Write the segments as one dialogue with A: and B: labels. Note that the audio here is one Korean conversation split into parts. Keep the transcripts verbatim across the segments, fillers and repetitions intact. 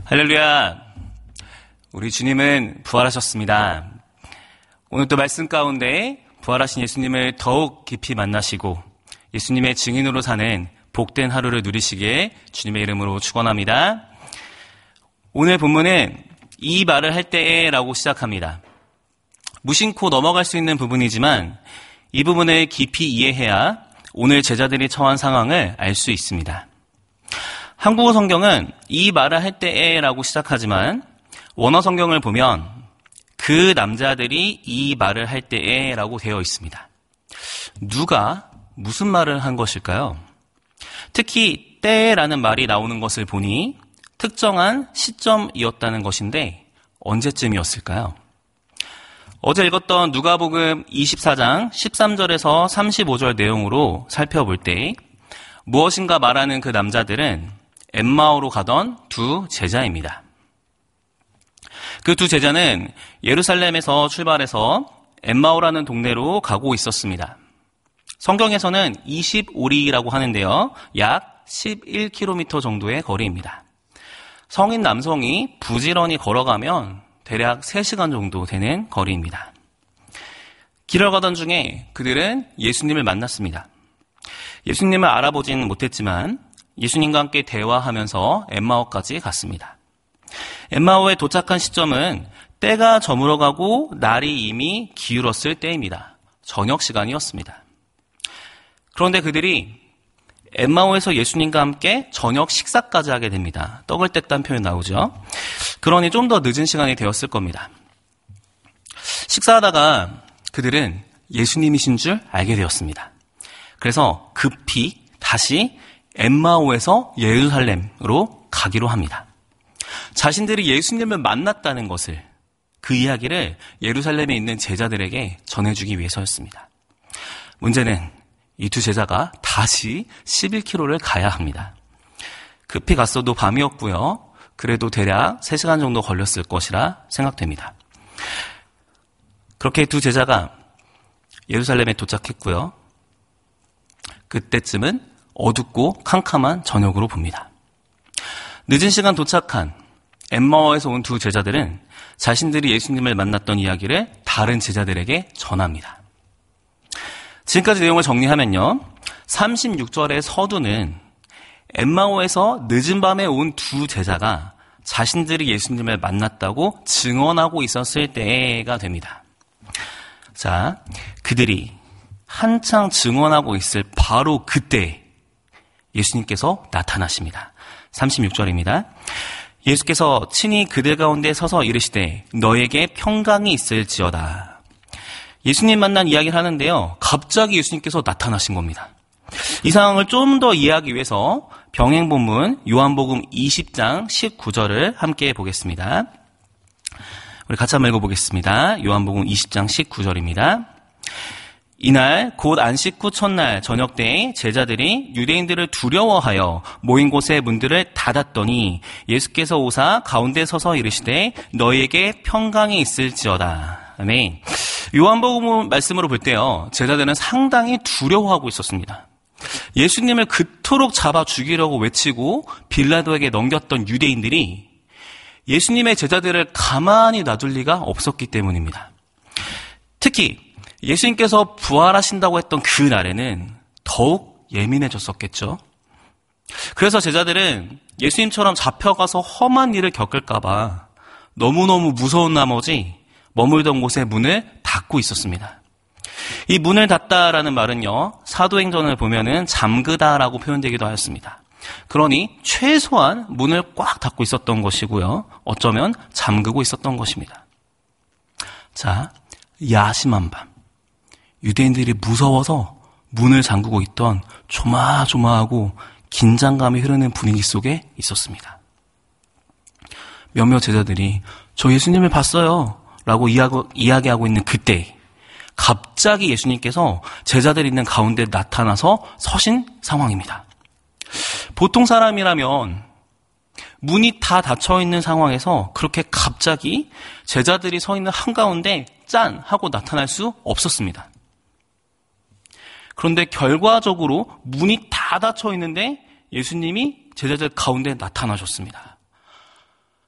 A: 할렐루야. 우리 주님은 부활하셨습니다. 오늘 또 말씀 가운데 부활하신 예수님을 더욱 깊이 만나시고 예수님의 증인으로 사는 복된 하루를 누리시기에 주님의 이름으로 축원합니다. 오늘 본문은 이 말을 할 때에 라고 시작합니다. 무심코 넘어갈 수 있는 부분이지만 이 부분을 깊이 이해해야 오늘 제자들이 처한 상황을 알 수 있습니다. 한국어 성경은 이 말을 할 때에 라고 시작하지만 원어 성경을 보면 그 남자들이 이 말을 할 때에 라고 되어 있습니다. 누가 무슨 말을 한 것일까요? 특히 때라는 말이 나오는 것을 보니 특정한 시점이었다는 것인데 언제쯤이었을까요? 어제 읽었던 누가복음 이십사 장 십삼 절에서 삼십오 절 내용으로 살펴볼 때 무엇인가 말하는 그 남자들은 엠마오로 가던 두 제자입니다. 그 두 제자는 예루살렘에서 출발해서 엠마오라는 동네로 가고 있었습니다. 성경에서는 이십오 리라고 하는데요. 약 십일 킬로미터 정도의 거리입니다. 성인 남성이 부지런히 걸어가면 대략 세 시간 정도 되는 거리입니다. 길을 가던 중에 그들은 예수님을 만났습니다. 예수님을 알아보지는 못했지만 예수님과 함께 대화하면서 엠마오까지 갔습니다. 엠마오에 도착한 시점은 때가 저물어가고 날이 이미 기울었을 때입니다. 저녁 시간이었습니다. 그런데 그들이 엠마오에서 예수님과 함께 저녁 식사까지 하게 됩니다. 떡을 뗐다는 표현 나오죠. 그러니 좀 더 늦은 시간이 되었을 겁니다. 식사하다가 그들은 예수님이신 줄 알게 되었습니다. 그래서 급히 다시 엠마오에서 예루살렘으로 가기로 합니다. 자신들이 예수님을 만났다는 것을, 그 이야기를 예루살렘에 있는 제자들에게 전해주기 위해서였습니다. 문제는 이 두 제자가 다시 십일 킬로미터를 가야 합니다. 급히 갔어도 밤이었고요. 그래도 대략 세 시간 정도 걸렸을 것이라 생각됩니다. 그렇게 두 제자가 예루살렘에 도착했고요. 그때쯤은 어둡고 캄캄한 저녁으로 봅니다. 늦은 시간 도착한 엠마오에서 온 두 제자들은 자신들이 예수님을 만났던 이야기를 다른 제자들에게 전합니다. 지금까지 내용을 정리하면요. 삼십육 절의 서두는 엠마오에서 늦은 밤에 온 두 제자가 자신들이 예수님을 만났다고 증언하고 있었을 때가 됩니다. 자, 그들이 한창 증언하고 있을 바로 그때 예수님께서 나타나십니다. 삼십육 절입니다. 예수께서 친히 그들 가운데 서서 이르시되 너에게 평강이 있을지어다. 예수님 만난 이야기를 하는데요. 갑자기 예수님께서 나타나신 겁니다. 이 상황을 좀 더 이해하기 위해서 병행 본문 요한복음 이십 장 십구 절을 함께 보겠습니다. 우리 같이 한번 읽어보겠습니다. 요한복음 이십 장 십구 절입니다. 이날 곧 안식 후 첫날 저녁 때에 제자들이 유대인들을 두려워하여 모인 곳의 문들을 닫았더니 예수께서 오사 가운데 서서 이르시되 너희에게 평강이 있을지어다. 아멘. 요한복음 말씀으로 볼 때요. 제자들은 상당히 두려워하고 있었습니다. 예수님을 그토록 잡아 죽이려고 외치고 빌라도에게 넘겼던 유대인들이 예수님의 제자들을 가만히 놔둘 리가 없었기 때문입니다. 특히 예수님께서 부활하신다고 했던 그 날에는 더욱 예민해졌었겠죠. 그래서 제자들은 예수님처럼 잡혀가서 험한 일을 겪을까 봐 너무너무 무서운 나머지 머물던 곳의 문을 닫고 있었습니다. 이 문을 닫다라는 말은요. 사도행전을 보면은 잠그다라고 표현되기도 하였습니다. 그러니 최소한 문을 꽉 닫고 있었던 것이고요. 어쩌면 잠그고 있었던 것입니다. 자, 야심한 밤. 유대인들이 무서워서 문을 잠그고 있던 조마조마하고 긴장감이 흐르는 분위기 속에 있었습니다. 몇몇 제자들이 저 예수님을 봤어요 라고 이야기하고 있는 그때 갑자기 예수님께서 제자들이 있는 가운데 나타나서 서신 상황입니다. 보통 사람이라면 문이 다 닫혀있는 상황에서 그렇게 갑자기 제자들이 서 있는 한가운데 짠! 하고 나타날 수 없었습니다. 그런데 결과적으로 문이 다 닫혀 있는데 예수님이 제자들 가운데 나타나셨습니다.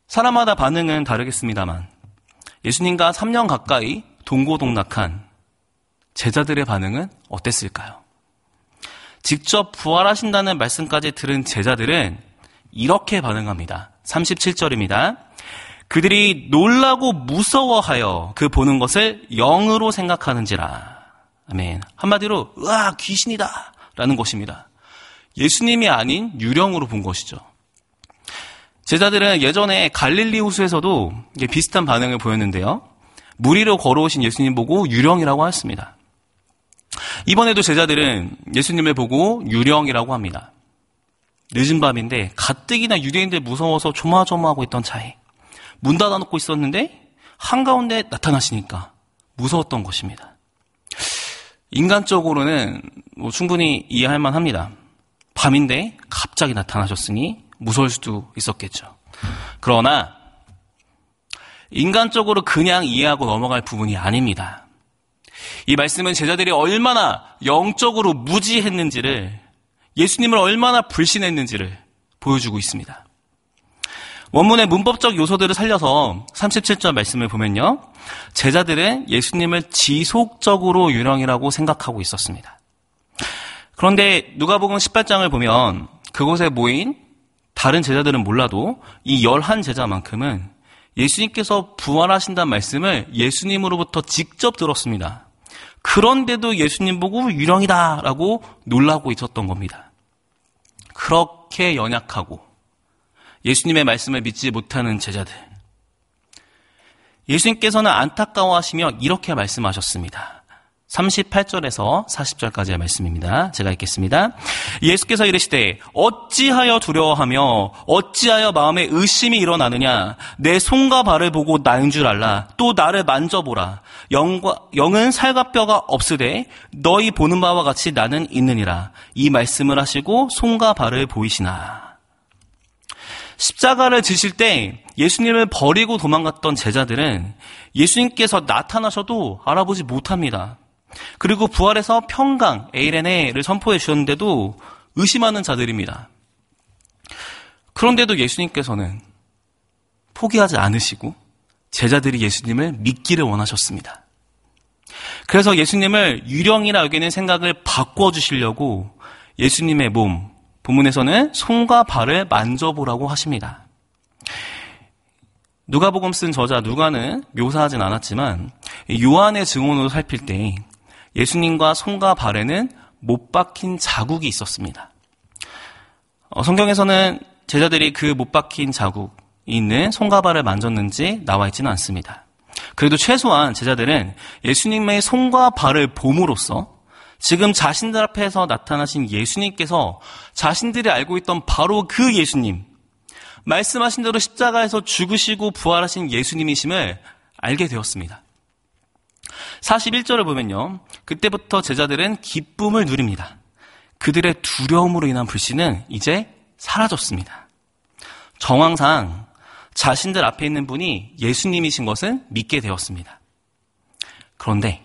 A: 사람마다 반응은 다르겠습니다만 예수님과 삼 년 가까이 동고동락한 제자들의 반응은 어땠을까요? 직접 부활하신다는 말씀까지 들은 제자들은 이렇게 반응합니다. 삼십칠 절입니다. 그들이 놀라고 무서워하여 그 보는 것을 영으로 생각하는지라. 아멘. 한마디로 으아 귀신이다 라는 것입니다. 예수님이 아닌 유령으로 본 것이죠. 제자들은 예전에 갈릴리 호수에서도 비슷한 반응을 보였는데요. 물 위로 걸어오신 예수님 보고 유령이라고 했습니다. 이번에도 제자들은 예수님을 보고 유령이라고 합니다. 늦은 밤인데 가뜩이나 유대인들 무서워서 조마조마하고 있던 차에 문 닫아놓고 있었는데 한가운데 나타나시니까 무서웠던 것입니다. 인간적으로는 뭐 충분히 이해할 만합니다. 밤인데 갑자기 나타나셨으니 무서울 수도 있었겠죠. 그러나 인간적으로 그냥 이해하고 넘어갈 부분이 아닙니다. 이 말씀은 제자들이 얼마나 영적으로 무지했는지를, 예수님을 얼마나 불신했는지를 보여주고 있습니다. 원문의 문법적 요소들을 살려서 삼십칠 절 말씀을 보면요. 제자들은 예수님을 지속적으로 유령이라고 생각하고 있었습니다. 그런데 누가복음 십팔 장을 보면 그곳에 모인 다른 제자들은 몰라도 이 열한 제자만큼은 예수님께서 부활하신다는 말씀을 예수님으로부터 직접 들었습니다. 그런데도 예수님 보고 유령이다라고 놀라고 있었던 겁니다. 그렇게 연약하고 예수님의 말씀을 믿지 못하는 제자들. 예수님께서는 안타까워하시며 이렇게 말씀하셨습니다. 삼십팔 절에서 사십 절까지의 말씀입니다. 제가 읽겠습니다. 예수께서 이르시되 어찌하여 두려워하며 어찌하여 마음에 의심이 일어나느냐. 내 손과 발을 보고 나인 줄 알라. 또 나를 만져보라. 영과, 영은 살과 뼈가 없으되 너희 보는 바와 같이 나는 있느니라. 이 말씀을 하시고 손과 발을 보이시나. 십자가를 지실 때 예수님을 버리고 도망갔던 제자들은 예수님께서 나타나셔도 알아보지 못합니다. 그리고 부활해서 평강, 에이레네를 선포해 주셨는데도 의심하는 자들입니다. 그런데도 예수님께서는 포기하지 않으시고 제자들이 예수님을 믿기를 원하셨습니다. 그래서 예수님을 유령이라 여기는 생각을 바꿔주시려고 예수님의 몸, 본문에서는 손과 발을 만져보라고 하십니다. 누가복음 쓴 저자 누가는 묘사하진 않았지만 요한의 증언으로 살필 때 예수님과 손과 발에는 못 박힌 자국이 있었습니다. 어, 성경에서는 제자들이 그 못 박힌 자국이 있는 손과 발을 만졌는지 나와 있지는 않습니다. 그래도 최소한 제자들은 예수님의 손과 발을 봄으로써 지금 자신들 앞에서 나타나신 예수님께서 자신들이 알고 있던 바로 그 예수님, 말씀하신 대로 십자가에서 죽으시고 부활하신 예수님이심을 알게 되었습니다. 사십일 절을 보면요. 그때부터 제자들은 기쁨을 누립니다. 그들의 두려움으로 인한 불신은 이제 사라졌습니다. 정황상 자신들 앞에 있는 분이 예수님이신 것은 믿게 되었습니다. 그런데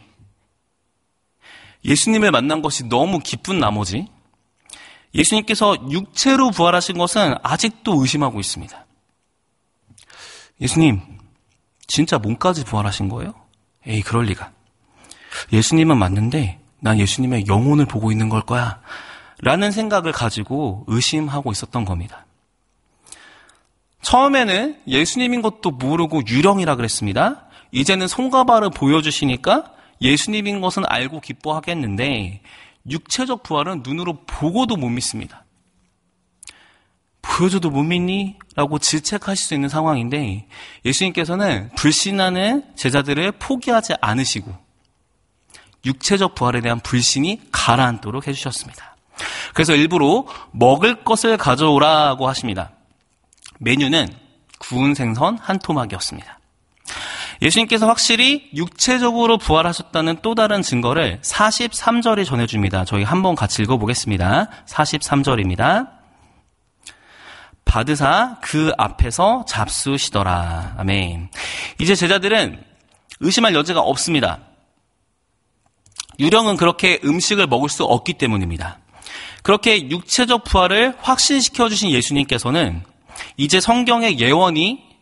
A: 예수님을 만난 것이 너무 기쁜 나머지 예수님께서 육체로 부활하신 것은 아직도 의심하고 있습니다. 예수님, 진짜 몸까지 부활하신 거예요? 에이, 그럴 리가. 예수님은 맞는데 난 예수님의 영혼을 보고 있는 걸 거야 라는 생각을 가지고 의심하고 있었던 겁니다. 처음에는 예수님인 것도 모르고 유령이라 그랬습니다. 이제는 손과 발을 보여주시니까 예수님인 것은 알고 기뻐하겠는데 육체적 부활은 눈으로 보고도 못 믿습니다. 보여줘도 못 믿니? 라고 질책하실 수 있는 상황인데 예수님께서는 불신하는 제자들을 포기하지 않으시고 육체적 부활에 대한 불신이 가라앉도록 해주셨습니다. 그래서 일부러 먹을 것을 가져오라고 하십니다. 메뉴는 구운 생선 한 토막이었습니다. 예수님께서 확실히 육체적으로 부활하셨다는 또 다른 증거를 사십삼 절이 전해줍니다. 저희 한번 같이 읽어보겠습니다. 사십삼 절입니다. 받으사 그 앞에서 잡수시더라. 아멘. 이제 제자들은 의심할 여지가 없습니다. 유령은 그렇게 음식을 먹을 수 없기 때문입니다. 그렇게 육체적 부활을 확신시켜 주신 예수님께서는 이제 성경의 예언이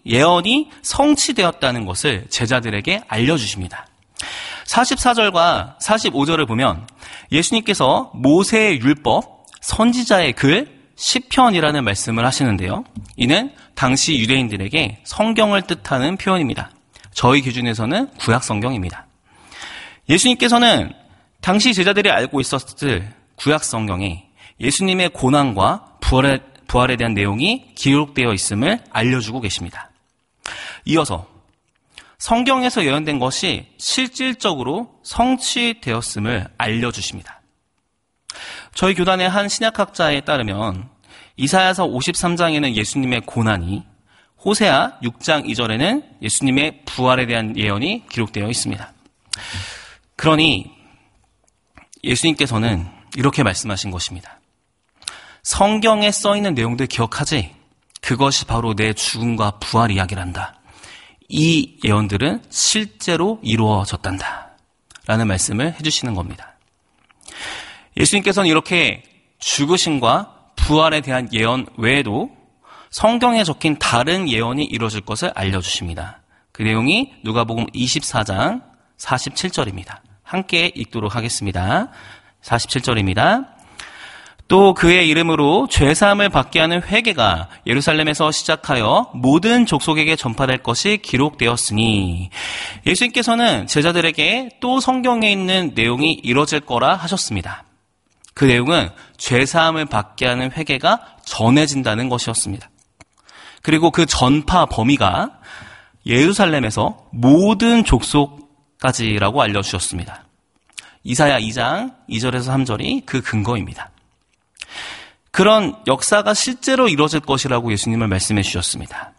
A: 예언이 성취되었다는 것을 제자들에게 알려주십니다. 사십사 절과 사십오 절을 보면 예수님께서 모세의 율법, 선지자의 글, 시편이라는 말씀을 하시는데요. 이는 당시 유대인들에게 성경을 뜻하는 표현입니다. 저희 기준에서는 구약 성경입니다. 예수님께서는 당시 제자들이 알고 있었을 구약 성경에 예수님의 고난과 부활에, 부활에 대한 내용이 기록되어 있음을 알려주고 계십니다. 이어서 성경에서 예언된 것이 실질적으로 성취되었음을 알려주십니다. 저희 교단의 한 신약학자에 따르면 이사야서 오십삼 장에는 예수님의 고난이, 호세아 육 장 이 절에는 예수님의 부활에 대한 예언이 기록되어 있습니다. 그러니 예수님께서는 이렇게 말씀하신 것입니다. 성경에 써있는 내용들 기억하지? 그것이 바로 내 죽음과 부활 이야기란다. 이 예언들은 실제로 이루어졌단다. 라는 말씀을 해주시는 겁니다. 예수님께서는 이렇게 죽으심과 부활에 대한 예언 외에도 성경에 적힌 다른 예언이 이루어질 것을 알려주십니다. 그 내용이 누가복음 이십사 장 사십칠 절입니다. 함께 읽도록 하겠습니다. 사십칠 절입니다. 또 그의 이름으로 죄사함을 받게 하는 회개가 예루살렘에서 시작하여 모든 족속에게 전파될 것이 기록되었으니, 예수님께서는 제자들에게 또 성경에 있는 내용이 이루어질 거라 하셨습니다. 그 내용은 죄사함을 받게 하는 회개가 전해진다는 것이었습니다. 그리고 그 전파 범위가 예루살렘에서 모든 족속까지라고 알려주셨습니다. 이사야 이 장 이 절에서 삼 절이 그 근거입니다. 그런 역사가 실제로 이루어질 것이라고 예수님을 말씀해 주셨습니다.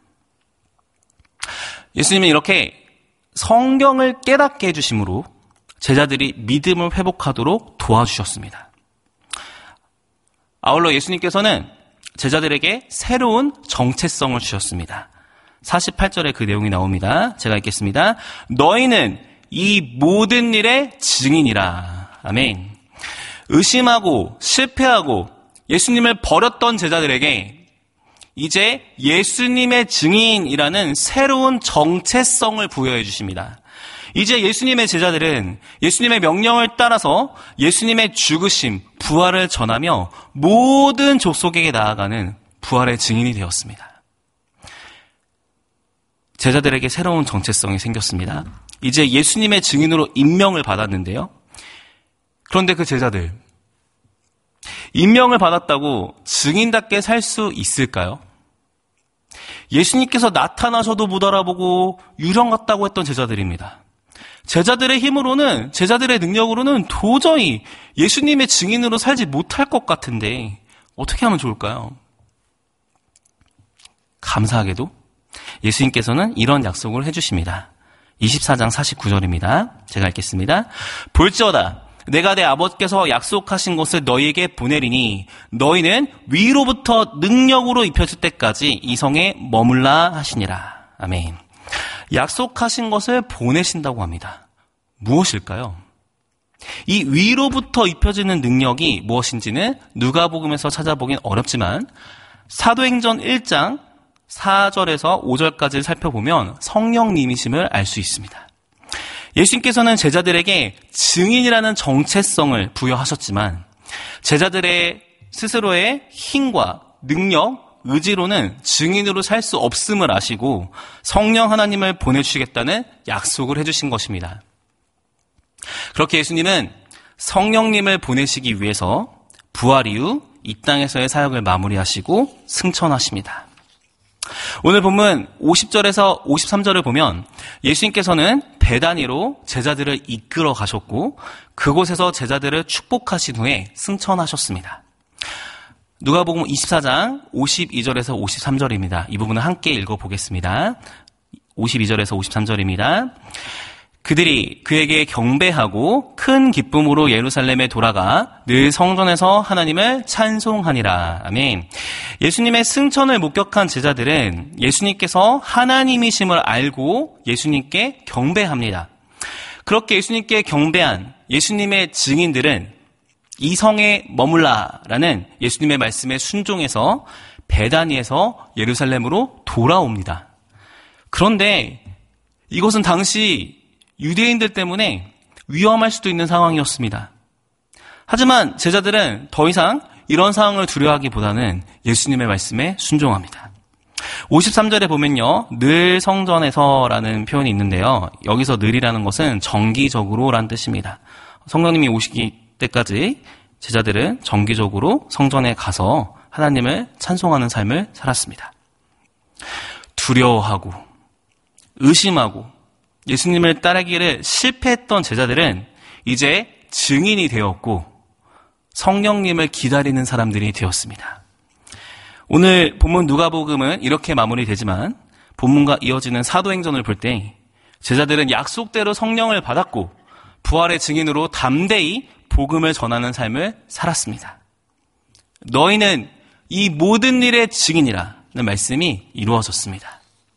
A: 예수님은 이렇게 성경을 깨닫게 해주심으로 제자들이 믿음을 회복하도록 도와주셨습니다. 아울러 예수님께서는 제자들에게 새로운 정체성을 주셨습니다. 사십팔 절에 그 내용이 나옵니다. 제가 읽겠습니다. 너희는 이 모든 일의 증인이라. 아멘. 의심하고 실패하고 예수님을 버렸던 제자들에게 이제 예수님의 증인이라는 새로운 정체성을 부여해 주십니다. 이제 예수님의 제자들은 예수님의 명령을 따라서 예수님의 죽으심, 부활을 전하며 모든 족속에게 나아가는 부활의 증인이 되었습니다. 제자들에게 새로운 정체성이 생겼습니다. 이제 예수님의 증인으로 임명을 받았는데요. 그런데 그 제자들, 임명을 받았다고 증인답게 살 수 있을까요? 예수님께서 나타나셔도 못 알아보고 유령 같다고 했던 제자들입니다. 제자들의 힘으로는, 제자들의 능력으로는 도저히 예수님의 증인으로 살지 못할 것 같은데 어떻게 하면 좋을까요? 감사하게도 예수님께서는 이런 약속을 해주십니다. 이십사 장 사십구 절입니다. 제가 읽겠습니다. 볼지어다 내가 내 아버지께서 약속하신 것을 너희에게 보내리니 너희는 위로부터 능력으로 입혀질 때까지 이 성에 머물라 하시니라. 아멘. 약속하신 것을 보내신다고 합니다. 무엇일까요? 이 위로부터 입혀지는 능력이 무엇인지는 누가복음에서 찾아보긴 어렵지만 사도행전 일 장 사 절에서 오 절까지 살펴보면 성령님이심을 알 수 있습니다. 예수님께서는 제자들에게 증인이라는 정체성을 부여하셨지만 제자들의 스스로의 힘과 능력, 의지로는 증인으로 살 수 없음을 아시고 성령 하나님을 보내주시겠다는 약속을 해주신 것입니다. 그렇게 예수님은 성령님을 보내시기 위해서 부활 이후 이 땅에서의 사역을 마무리하시고 승천하십니다. 오늘 본문 오십 절에서 오십삼 절을 보면 예수님께서는 베다니로 제자들을 이끌어 가셨고 그곳에서 제자들을 축복하신 후에 승천하셨습니다. 누가복음 이십사 장 오십이 절에서 오십삼 절입니다. 이 부분을 함께 읽어보겠습니다. 오십이 절에서 오십삼 절입니다. 그들이 그에게 경배하고 큰 기쁨으로 예루살렘에 돌아가 늘 성전에서 하나님을 찬송하니라. 아멘. 예수님의 승천을 목격한 제자들은 예수님께서 하나님이심을 알고 예수님께 경배합니다. 그렇게 예수님께 경배한 예수님의 증인들은 이 성에 머물라라는 예수님의 말씀에 순종해서 베다니에서 예루살렘으로 돌아옵니다. 그런데 이것은 당시 유대인들 때문에 위험할 수도 있는 상황이었습니다. 하지만 제자들은 더 이상 이런 상황을 두려워하기보다는 예수님의 말씀에 순종합니다. 오십삼 절에 보면요, 늘 성전에서라는 표현이 있는데요. 여기서 늘이라는 것은 정기적으로라는 뜻입니다. 성령님이 오시기 때까지 제자들은 정기적으로 성전에 가서 하나님을 찬송하는 삶을 살았습니다. 두려워하고 의심하고 예수님을 따르기를 실패했던 제자들은 이제 증인이 되었고 성령님을 기다리는 사람들이 되었습니다. 오늘 본문 누가복음은 이렇게 마무리되지만 본문과 이어지는 사도행전을 볼 때 제자들은 약속대로 성령을 받았고 부활의 증인으로 담대히 복음을 전하는 삶을 살았습니다. 너희는 이 모든 일의 증인이라는 말씀이 이루어졌습니다.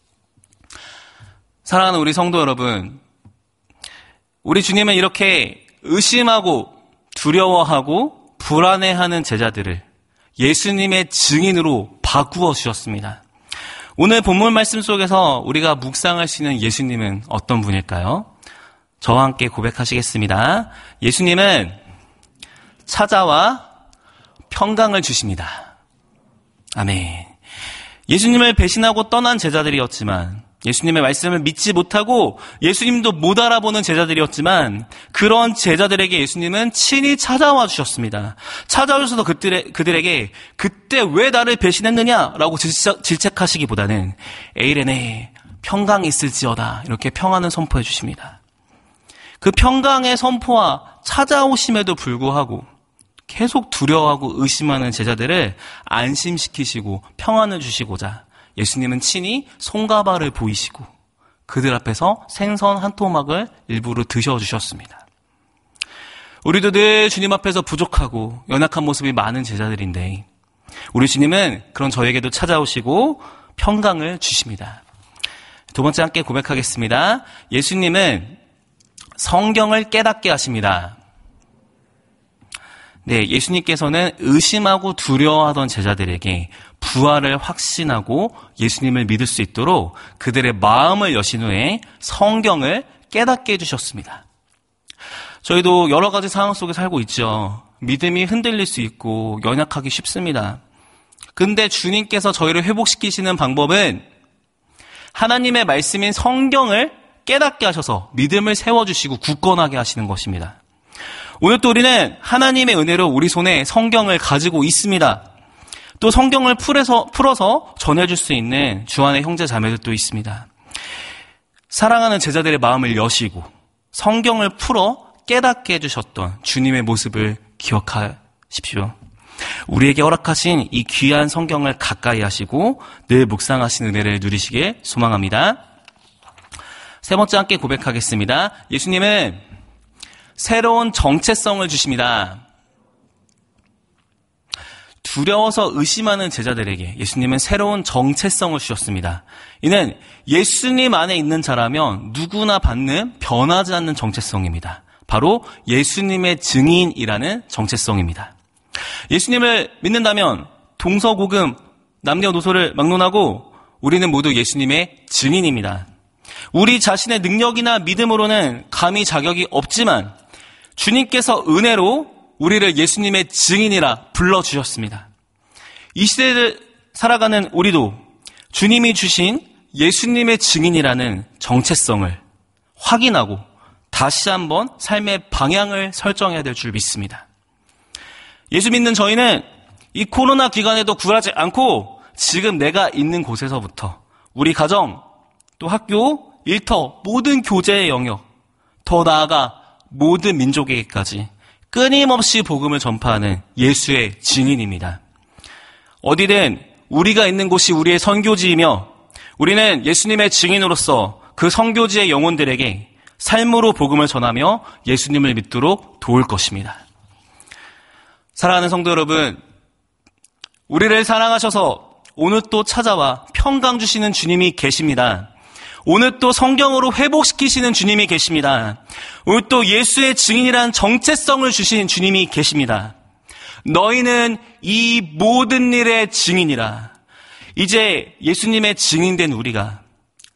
A: 사랑하는 우리 성도 여러분, 우리 주님은 이렇게 의심하고 두려워하고 불안해하는 제자들을 예수님의 증인으로 바꾸어 주셨습니다. 오늘 본문 말씀 속에서 우리가 묵상할 수 있는 예수님은 어떤 분일까요? 저와 함께 고백하시겠습니다. 예수님은 찾아와 평강을 주십니다. 아멘. 예수님을 배신하고 떠난 제자들이었지만, 예수님의 말씀을 믿지 못하고 예수님도 못 알아보는 제자들이었지만 그런 제자들에게 예수님은 친히 찾아와 주셨습니다. 찾아오셔서 그들에, 그들에게 그때 왜 나를 배신했느냐라고 질책, 질책하시기보다는 에이레네 평강이 있을지어다 이렇게 평안을 선포해 주십니다. 그 평강의 선포와 찾아오심에도 불구하고 계속 두려워하고 의심하는 제자들을 안심시키시고 평안을 주시고자 예수님은 친히 손과 발을 보이시고 그들 앞에서 생선 한 토막을 일부러 드셔주셨습니다. 우리도 늘 주님 앞에서 부족하고 연약한 모습이 많은 제자들인데 우리 주님은 그런 저에게도 찾아오시고 평강을 주십니다. 두 번째 함께 고백하겠습니다. 예수님은 성경을 깨닫게 하십니다. 네, 예수님께서는 의심하고 두려워하던 제자들에게 부활을 확신하고 예수님을 믿을 수 있도록 그들의 마음을 여신 후에 성경을 깨닫게 해주셨습니다. 저희도 여러 가지 상황 속에 살고 있죠. 믿음이 흔들릴 수 있고 연약하기 쉽습니다. 근데 주님께서 저희를 회복시키시는 방법은 하나님의 말씀인 성경을 깨닫게 하셔서 믿음을 세워주시고 굳건하게 하시는 것입니다. 오늘 또 우리는 하나님의 은혜로 우리 손에 성경을 가지고 있습니다. 또 성경을 풀어서, 풀어서 전해줄 수 있는 주안의 형제 자매들도 있습니다. 사랑하는 제자들의 마음을 여시고 성경을 풀어 깨닫게 해주셨던 주님의 모습을 기억하십시오. 우리에게 허락하신 이 귀한 성경을 가까이 하시고 늘 묵상하신 은혜를 누리시길 소망합니다. 세 번째 함께 고백하겠습니다. 예수님은 새로운 정체성을 주십니다. 두려워서 의심하는 제자들에게 예수님은 새로운 정체성을 주셨습니다. 이는 예수님 안에 있는 자라면 누구나 받는 변하지 않는 정체성입니다. 바로 예수님의 증인이라는 정체성입니다. 예수님을 믿는다면 동서고금 남녀노소를 막론하고 우리는 모두 예수님의 증인입니다. 우리 자신의 능력이나 믿음으로는 감히 자격이 없지만 주님께서 은혜로 우리를 예수님의 증인이라 불러주셨습니다. 이 시대를 살아가는 우리도 주님이 주신 예수님의 증인이라는 정체성을 확인하고 다시 한번 삶의 방향을 설정해야 될 줄 믿습니다. 예수 믿는 저희는 이 코로나 기간에도 굴하지 않고 지금 내가 있는 곳에서부터 우리 가정, 또 학교, 일터, 모든 교제의 영역, 더 나아가 모든 민족에게까지 끊임없이 복음을 전파하는 예수의 증인입니다. 어디든 우리가 있는 곳이 우리의 선교지이며 우리는 예수님의 증인으로서 그 선교지의 영혼들에게 삶으로 복음을 전하며 예수님을 믿도록 도울 것입니다. 사랑하는 성도 여러분, 우리를 사랑하셔서 오늘 또 찾아와 평강 주시는 주님이 계십니다. 오늘 또 성경으로 회복시키시는 주님이 계십니다. 오늘 또 예수의 증인이라는 정체성을 주신 주님이 계십니다. 너희는 이 모든 일의 증인이라. 이제 예수님의 증인된 우리가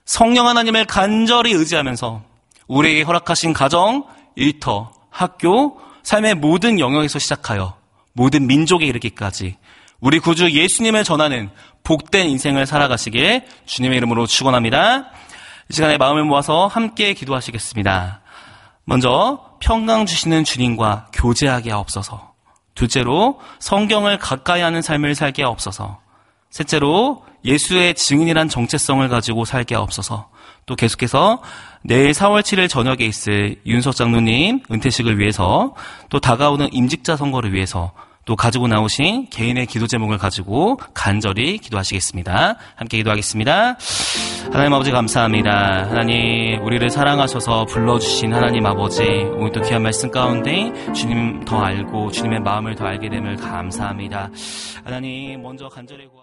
A: 성령 하나님을 간절히 의지하면서 우리에게 허락하신 가정, 일터, 학교, 삶의 모든 영역에서 시작하여 모든 민족에 이르기까지 우리 구주 예수님을 전하는 복된 인생을 살아가시길 주님의 이름으로 축원합니다. 이 시간에 마음을 모아서 함께 기도하시겠습니다. 먼저 평강 주시는 주님과 교제하게 하옵소서. 둘째로 성경을 가까이 하는 삶을 살게 하옵소서. 셋째로 예수의 증인이란 정체성을 가지고 살게 하옵소서. 또 계속해서 내일 사월 칠일 저녁에 있을 윤석 장로님 은퇴식을 위해서, 또 다가오는 임직자 선거를 위해서, 또 가지고 나오신 개인의 기도 제목을 가지고 간절히 기도하시겠습니다. 함께 기도하겠습니다. 하나님 아버지 감사합니다. 하나님 우리를 사랑하셔서 불러주신 하나님 아버지, 오늘 또 귀한 말씀 가운데 주님 더 알고 주님의 마음을 더 알게 됨을 감사합니다. 하나님 먼저 간절히 구하